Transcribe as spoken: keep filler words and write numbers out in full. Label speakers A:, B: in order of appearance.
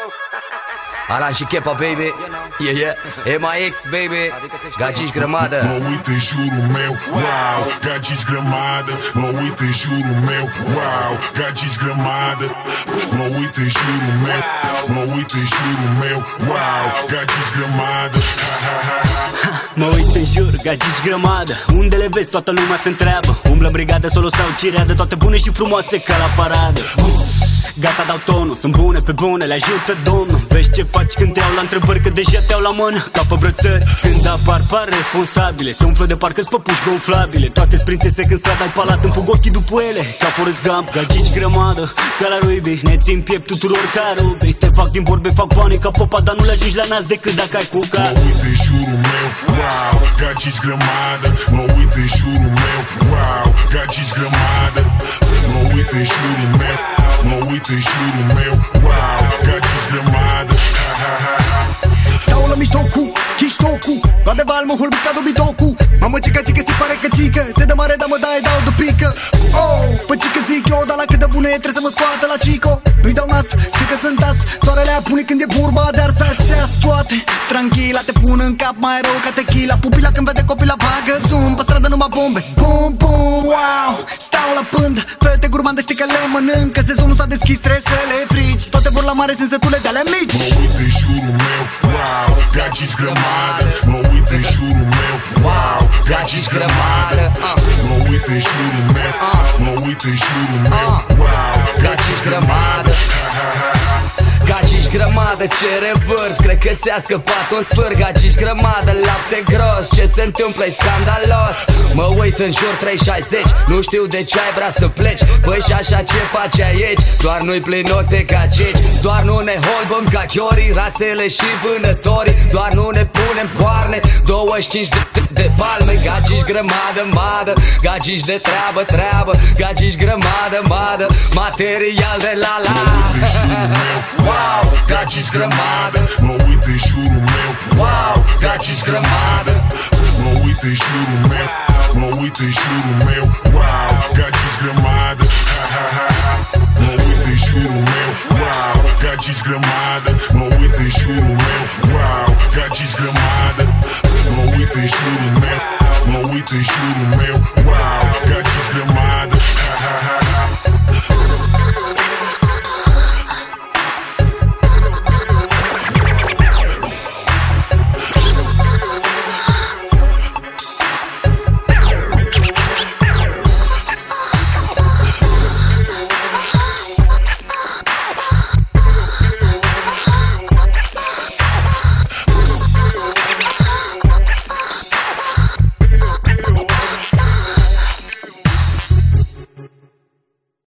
A: Alan și Chepa, baby. Yeah, yeah. E M I X, baby. Gagici grămadă.
B: Mă uit în jurul meu, wow, gagici grămadă. Mă uit în jurul meu, wow, gagici grămadă. Mă uit în jurul meu, mă uit în jurul meu, wow, gagici grămadă.
C: Mă uit în jur, gagici grămadă. Unde le vezi, toată lumea se întreabă. Umblă brigadă, solo sau cireadă, toate bune și frumoase ca la paradă. Gata, dau tonul, sunt bune pe bune, le ajută Domnul. Vezi ce faci când te iau la întrebări, că deja te iau la mână ca pe brățări. Când apar, par responsabile, se umflă de parcă-s păpuși gonflabile. Toate-s prințese când strada ai palat, îmi fug ochii după ele ca Forrest Gump. Gagici grămadă, ca la Ruby, ne țin piept tuturor ca rubii. Te fac din vorbe, fac bani ca popa, dar nu le ajungi la nas decât dacă ai cu cap.
B: Mă uit în jurul meu, wow, gagici grămadă. Mă uit în jurul meu, wow, gagici grămadă. Mă uit în jurul meu, mă uit în jurul meu, wow, gagici grămadă.
D: Stau la mișto cu chiștocu, la de val mă hulbesc ca dobitocu. Mamă cica cica se pare că cică, se dă mare, dar mă dai, dau de pică. Oh, pă cică zic eu, dar la cât de bune e trebuie să mă scoată la cico. Nu-i dau nas, știi că sunt as, soarele apune când e vorba de ars așa toate. Tranquila, te pun în cap mai rău ca tequila. Pupila când vede copila bagă zoom, pe stradă numai bombe. Bum, bum, wow, stau la pândă, fete gurmandă știi că le mănâncă. Sezonul s-a deschis, trebuie să le frici. Toate vor la mare, sunt sătule de-alea mici.
B: Mă uit în jurul meu, wow, gagici grămadă. Mă uit în jurul meu, wow, gagici grămadă. Mă uit în jurul meu, mă uit în jurul meu, wow, gagici grămadă.
A: Gagici grămadă, ce revârt, cred că ți-a scăpat un sfârg. Gagici grămadă, lapte gros, ce se întâmplă-i scandalos. Mă uit în jur trei șaizeci, nu știu de ce ai vrea să pleci. Păi și așa ce faci aici, doar nu-i plinot de gagici. Doar nu ne holbăm ca chiorii, rațele și vânătorii. Doar nu ne punem coarne, douăzeci și cinci de, de, de palme. Gagici grămadă, madă, gagici de treabă, treabă. Gagici grămadă, madă, material de la la.
B: Wow, gagici grămadă. Mă uit în jurul meu, wow, gagici grămadă. Mă uit în jurul meu, mă uit în jurul meu, wow, gagici grămadă. Mă uit în jurul meu, wow, gagici grămadă. Mă uit în jurul meu, wow, gagici grămadă. Mă uit în jurul meu, mă uit în jurul meu.